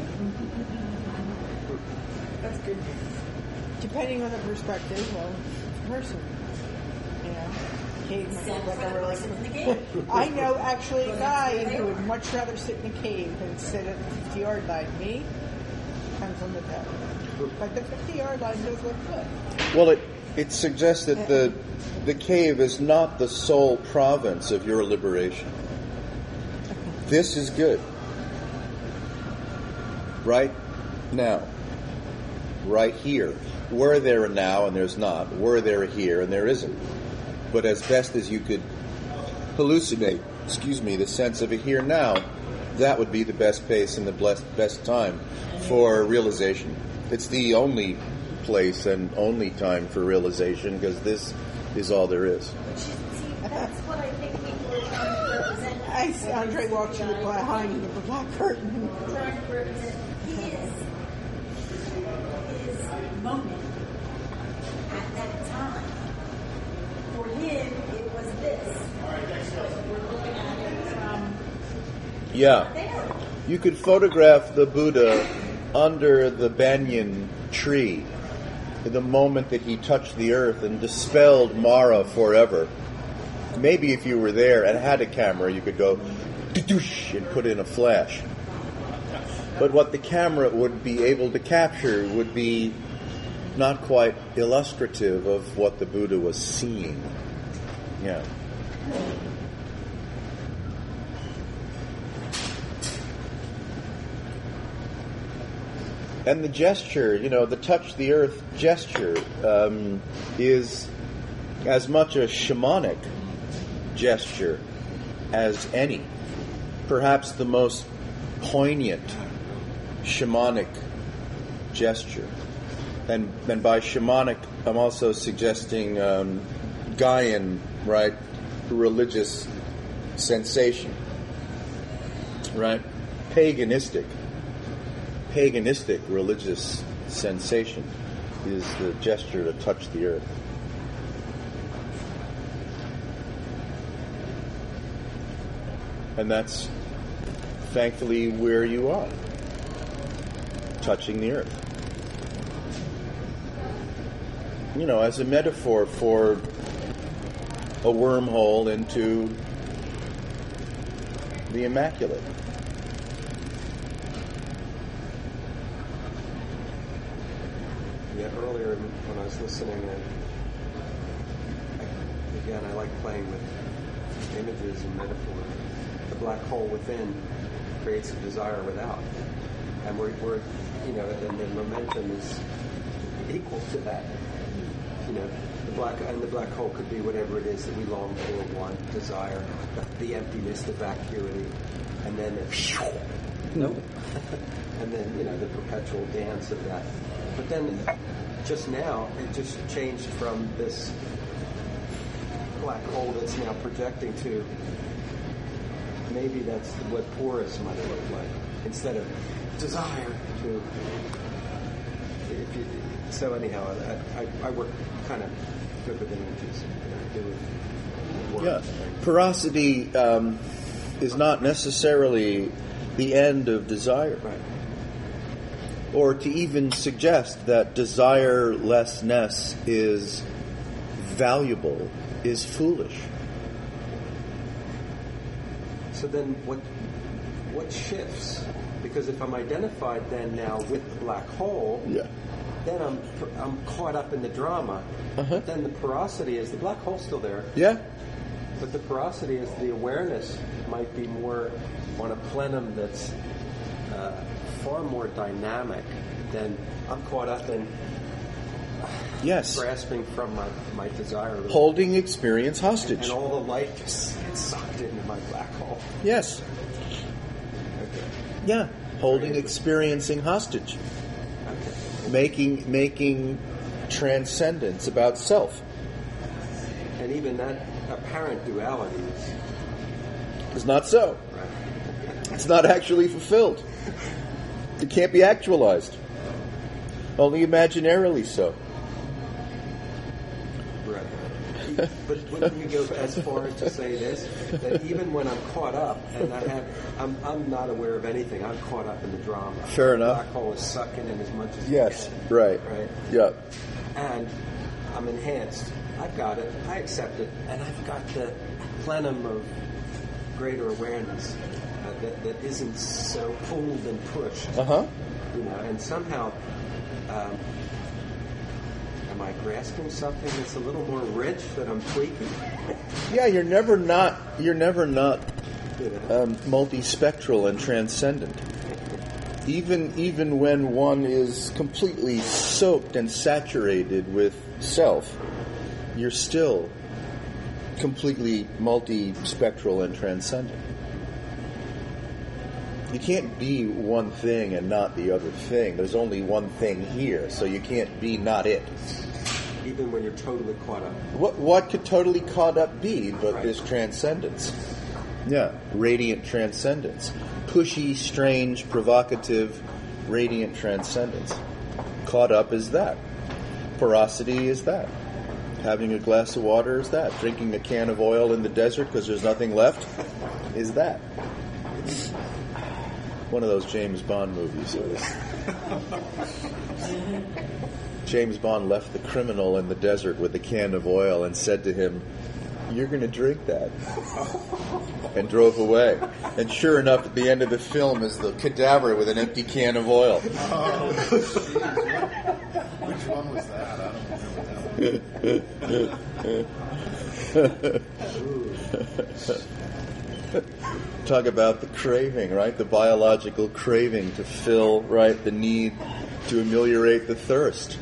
S2: That's good.
S7: Depending on the perspective of the person. You know, cave might
S5: Except
S7: look like
S5: for
S7: a
S5: the
S7: really...
S5: person in the cave.
S7: I know actually a guy who would much rather sit in a cave than sit at the fifty-yard line. Me? Depends on the day. But the fifty-yard line does look good.
S3: Well, it it suggests that the the cave is not the sole province of your liberation. This is good. Right now. Right here. Were there a now and there's not. Were there a here and there isn't. But as best as you could hallucinate, excuse me, the sense of a here now, that would be the best pace and the best, best time for realization. It's the only place and only time for realization, because this is all there is.
S5: See, that's what I think people are trying to represent.
S7: I see Andre walks in the behind the black curtain.
S5: Trying to represent his, his moment at that time. For him, it was this. We're looking at it from
S3: Yeah.
S5: there.
S3: You could photograph the Buddha under the banyan tree, the moment that he touched the earth and dispelled Mara forever. Maybe if you were there and had a camera, you could go "Doosh" and put in a flash. But what the camera would be able to capture would be not quite illustrative of what the Buddha was seeing. Yeah. And the gesture, you know, the touch the earth gesture um, is as much a shamanic gesture as any. Perhaps the most poignant shamanic gesture. And, and by shamanic, I'm also suggesting um, Gaian, right, religious sensation, right, paganistic. Paganistic religious sensation is the gesture to touch the earth. And that's thankfully where you are, touching the earth. You know, as a metaphor for a wormhole into the immaculate.
S1: Yeah, earlier when I was listening, I, I, again, I like playing with images and metaphors. The black hole within creates a desire without, and we're, we're you know, and the momentum is equal to that. You know, the black and the black hole could be whatever it is that we long for, want, desire, the, the emptiness, the vacuity, and then the nope, and then you know the perpetual dance of that. But then, just now, it just changed from this black hole that's now projecting to maybe that's what porous might look like. instead of desire to. If you, so anyhow, I, I, I work kind of good with images. I do with
S3: Yeah,
S1: words.
S3: porosity um, is not necessarily the end of desire.
S1: Right.
S3: Or to even suggest that desirelessness is valuable is foolish.
S1: So then what what shifts? Because if I'm identified then now with the black hole,
S3: Yeah.
S1: then I'm I'm caught up in the drama.
S3: Uh-huh.
S1: But then the porosity is the black hole's still there,
S3: Yeah?
S1: but the porosity is the awareness might be more on a plenum that's uh, far more dynamic than I'm caught up in
S3: Yes.
S1: grasping from my, my desire.
S3: Holding experience hostage.
S1: And all the light just gets sucked into my black hole.
S3: Yes.
S1: Okay.
S3: Yeah. Holding experiencing hostage.
S1: Okay.
S3: Making making transcendence about self.
S1: And even that apparent duality is
S3: It's not so.
S1: right.
S3: It's not actually fulfilled. It can't be actualized. Only imaginarily so.
S1: Right. But wouldn't you go as far as to say this? That even when I'm caught up and I have, I'm, I'm not aware of anything. I'm caught up in the drama.
S3: Fair enough.
S1: The black hole is sucking in as much as
S3: Yes.
S1: it can.
S3: Right.
S1: Right.
S3: Yeah.
S1: And I'm enhanced. I've got it. I accept it. And I've got the plenum of greater awareness uh, that, that isn't so pulled and pushed.
S3: Uh-huh.
S1: You know, and somehow, um, am I grasping something that's a little more rich that I'm tweaking?
S3: Yeah, you're never not you're never not
S1: You know?
S3: um, multispectral and transcendent. Even even when one is completely soaked and saturated with self, you're still completely multispectral and transcendent. You can't be one thing and not the other thing. There's only one thing here, so you can't be not it.
S1: Even when you're totally caught up.
S3: What what could totally caught up be but
S1: Right.
S3: this transcendence? Yeah, radiant transcendence. Pushy, strange, provocative, radiant transcendence. Caught up is that. Porosity is that. Having a glass of water is that. Drinking a can of oil in the desert because there's nothing left is that. One of those James Bond movies. It was James Bond left the criminal in the desert with a can of oil and said to him, "You're going to drink that," and drove away. And sure enough, at the end of the film is the cadaver with an empty can of oil.
S4: Which one was that? I don't remember that one.
S3: Talk about the craving, right? The biological craving to fill, right? The need to ameliorate the thirst.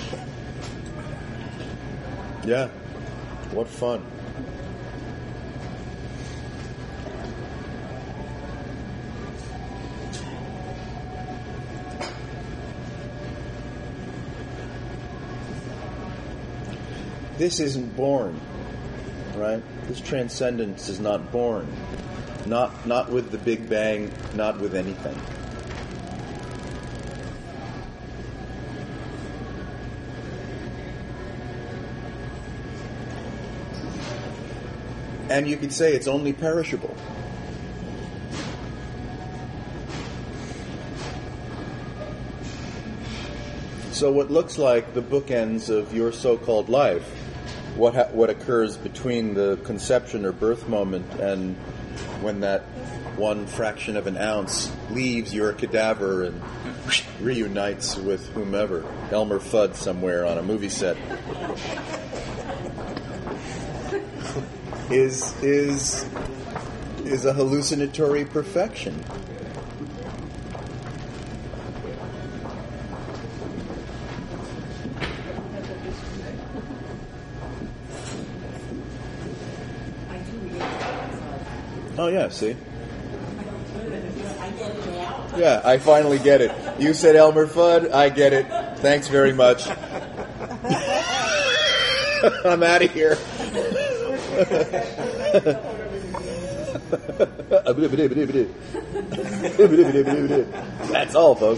S3: Yeah. What fun. This isn't born, right? This transcendence is not born. Not not with the Big Bang, not with anything. And you could say it's only perishable. So what looks like the bookends of your so-called life, what ha- what occurs between the conception or birth moment and when that one fraction of an ounce leaves your cadaver and reunites with whomever, Elmer Fudd somewhere on a movie set, is is is a hallucinatory perfection. Oh yeah, see? Yeah, I finally get it. You said Elmer Fudd, I get it. Thanks very much. I'm out of here. That's all, folks.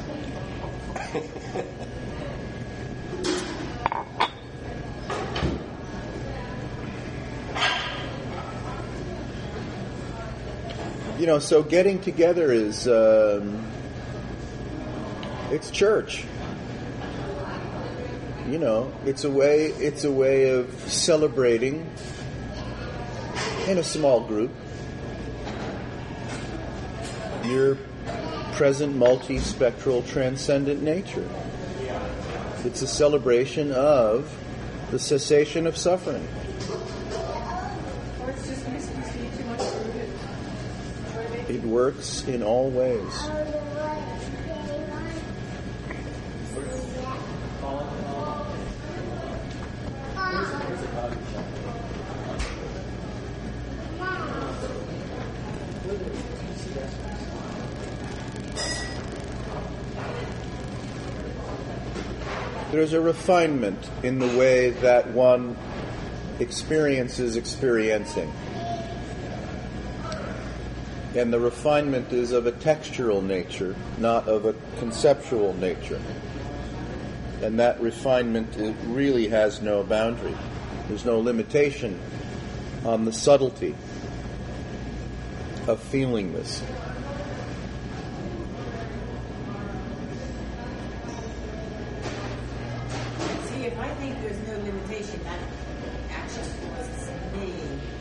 S3: You know, so getting together is, um, it's church. You know, it's a way, it's a way of celebrating in a small group your present multispectral transcendent nature. It's a celebration of the cessation of suffering.
S2: Or it's just mystery, see too much through it. Try to make
S3: It works in all ways. There's a refinement in the way that one experiences experiencing. And the refinement is of a textural nature, not of a conceptual nature. And that refinement it really has no boundary. There's no limitation on the subtlety of feeling this.
S5: See, if I think there's no limitation, that actually causes me.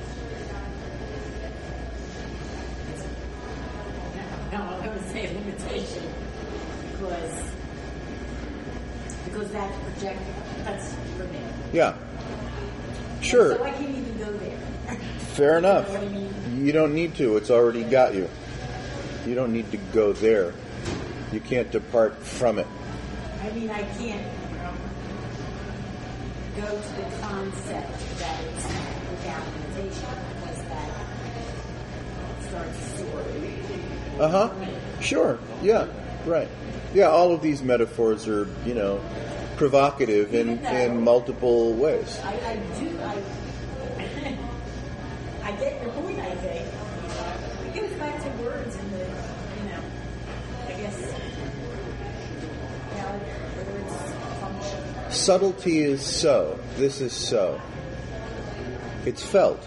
S5: No, I'm going to say limitation because because that's projecting. That's for me.
S3: Yeah. Sure.
S5: So I can't even go there.
S3: Fair enough.
S5: You know what I mean?
S3: You don't need to. It's already got you. You don't need to go there. You can't depart from it.
S5: I mean, I can't um, go to the concept that it's without limitation because that starts to
S3: Uh-huh. Sure. Yeah. Right. Yeah, all of these metaphors are, you know, provocative in, in multiple ways.
S5: I, I do. I, I get your point, I think. It goes back to words and the, you know, I guess, you know, whether it's function.
S3: Subtlety is so. This is so. It's felt.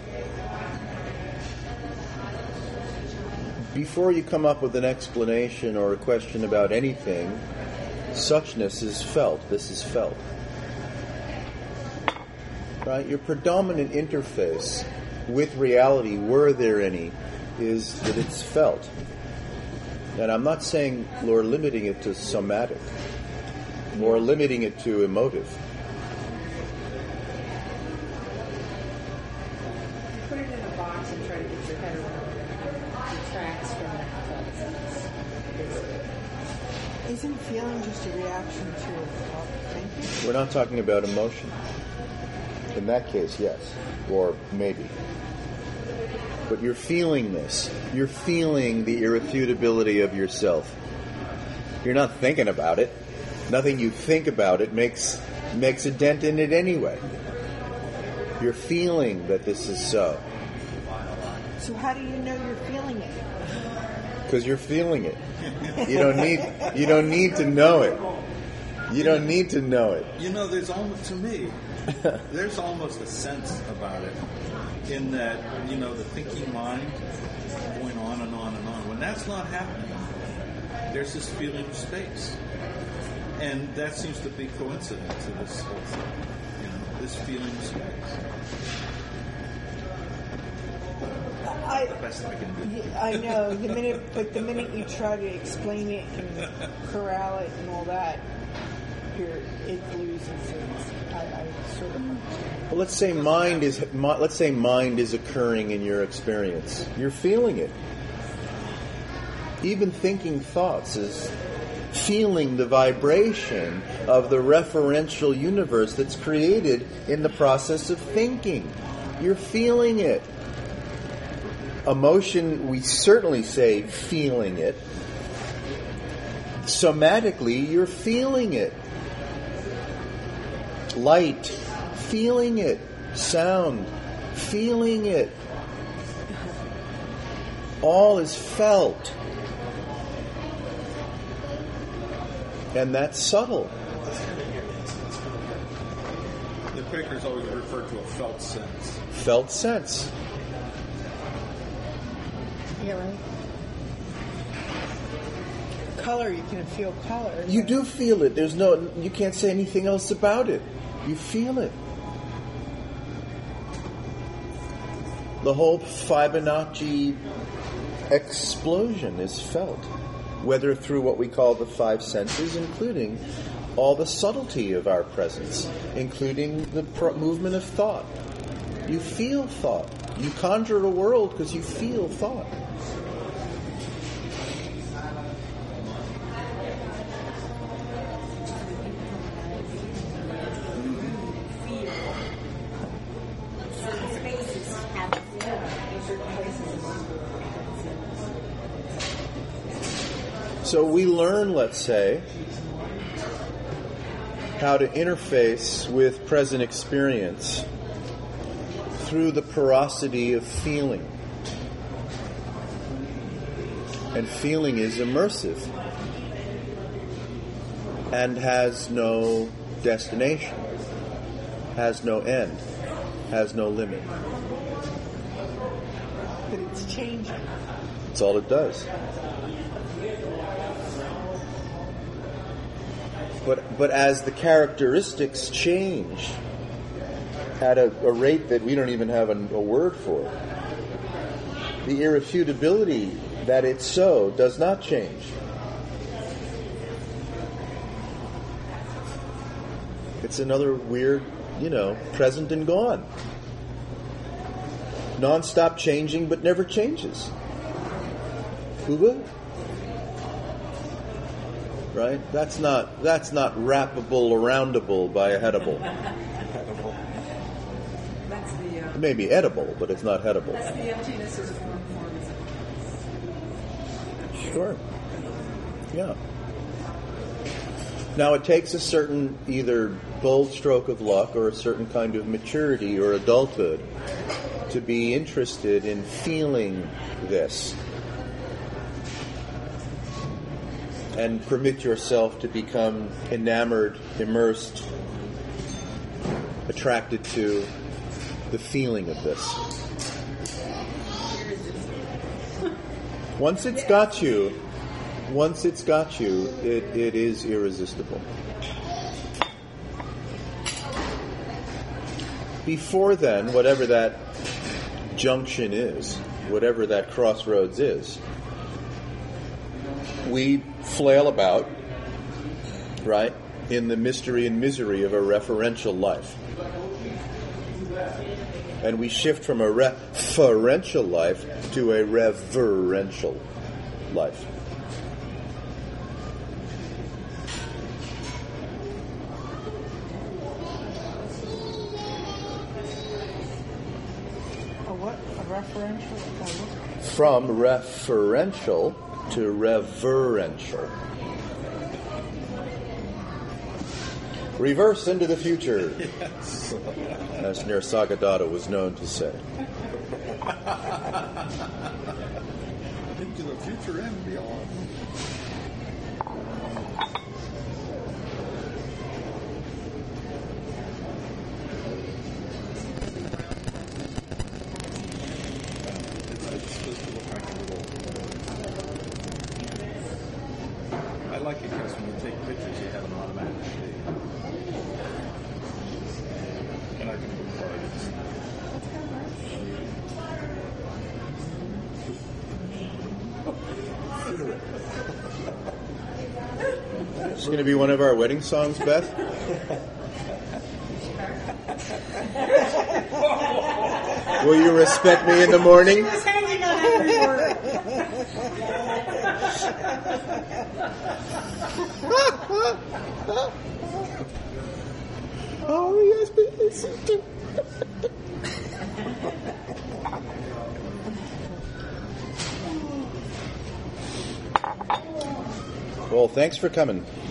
S3: Before you come up with an explanation or a question about anything, suchness is felt. This is felt. Right? Your predominant interface with reality, were there any, is that it's felt. And I'm not saying we're limiting it to somatic or limiting it to emotive.
S2: put it in a box and try to get your head around it. It detracts from that thought.
S7: Isn't feeling just a reaction to a thought thinking?
S3: We're not talking about emotion. In that case, yes. Or maybe. But you're feeling this. You're feeling the irrefutability of yourself. You're not thinking about it. Nothing you think about it makes makes a dent in it anyway. You're feeling that this is so.
S7: So how do you know you're feeling it?
S3: Because you're feeling it. You don't need you don't need to know it. You don't need to know it.
S4: You know, there's almost, to me, there's almost a sense about it in that, you know, the thinking mind going on and on and on. When that's not happening, there's this feeling of space. And that seems to be coincident to this whole thing. You know, this feeling of space.
S7: I,
S4: The best I can do.
S7: I know the minute, but the minute you try to explain it and corral it and all that, here it loses its. I, I sort of.
S3: Well, let's say mind is mi- let's say mind is occurring in your experience. You're feeling it. Even thinking thoughts is feeling the vibration of the referential universe that's created in the process of thinking. You're feeling it. Emotion, we certainly say feeling it. Somatically, you're feeling it. Light, feeling it. Sound, feeling it. all is felt. And that's subtle.
S4: The Quakers always refer to a felt sense.
S3: Felt sense.
S7: Yeah, right. Color, you can feel color.
S3: You do feel it. There's no, you can't say anything else about it. You feel it. The whole Fibonacci explosion is felt, whether through what we call the five senses, including all the subtlety of our presence, including the pro- movement of thought. You feel thought. You conjure a world because you feel thought. So we learn, let's say, how to interface with present experience through the porosity of feeling. And feeling is immersive and has no destination, has no end, has no limit.
S7: But it's changing.
S3: That's all it does. But but as the characteristics change at a, a rate that we don't even have a, a word for, the irrefutability that it's so does not change. It's another weird, you know, present and gone. Non-stop changing but never changes. Uba? Right? That's not that's not wrappable or roundable by a headable.
S2: That's the uh,
S3: It may be edible, but it's not headable.
S2: that's the emptiness as form form.
S3: Sure. Yeah. Now it takes a certain either bold stroke of luck or a certain kind of maturity or adulthood to be interested in feeling this. And permit yourself to become enamored, immersed, attracted to the feeling of this. Once it's got you, once it's got you, it, it is irresistible. Before then, whatever that junction is, whatever that crossroads is, we flail about, right, in the mystery and misery of a referential life. And we shift from a referential life to a reverential life.
S7: A what? A referential? A what?
S3: From referential to reverential. Reverse into the future,
S4: Yes.
S3: as Nisargadatta was known to say.
S4: Into the future and beyond. It's, it's supposed to look like a little. I like it because when you take pictures, you have an automatic shade. And I can put cards.
S3: It's going to be one of our wedding songs, Beth? Will you respect me in the morning?
S5: was hanging on every word.
S3: Oh, yes, please. Well, thanks for coming.